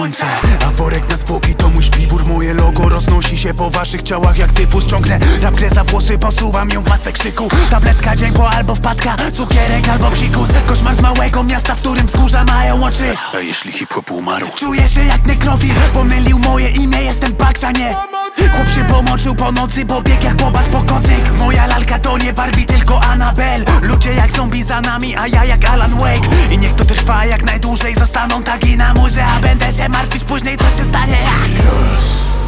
słońce. A worek na zwłoki to mój śpiwór. Moje logo roznosi się po waszych ciałach jak tyfus. Ciągnę rap grę za włosy, posuwam ją w masę krzyku. Tabletka dzień po albo wpadka, cukierek albo psikus. Koszmar z małego miasta, w którym wzgórza mają oczy. A jeśli hip-hop umarł? Czuję się jak nekrofil, pomylił moje imię, jestem Pax, a nie chłop się pomoczył po nocy, pobiegł jak bobas po kocyk. Moja lalka to nie Barbie, tylko Annabelle. Ludzie jak zombie za nami, a ja jak Alan Wake. I niech to trwa jak najdłużej, zostaną tagi na murze. A będę się martwić później, co się stanie jak